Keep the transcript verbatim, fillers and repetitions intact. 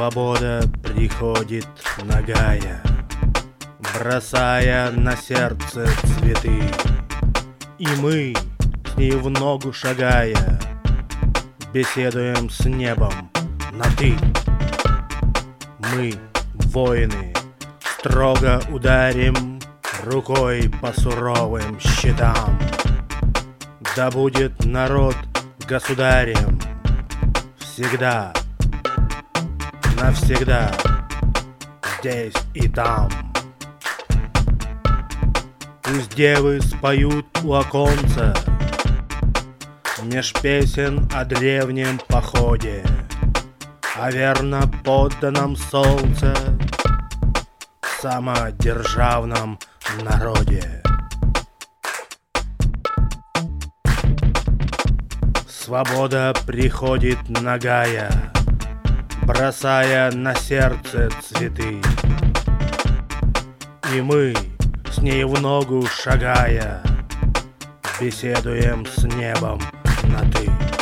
Свобода приходит нагая, бросая на сердце цветы. И мы, с ней в ногу шагая, беседуем с небом на «ты». Мы, воины, строго ударим рукой по суровым щитам. Да будет народ государем всегда, навсегда, здесь и там. Пусть девы споют у оконца меж песен о древнем походе, о верно подданном солнце, самодержавном народе. Свобода приходит нагая, бросая на сердце цветы. И мы, с ней в ногу шагая, беседуем с небом на «ты».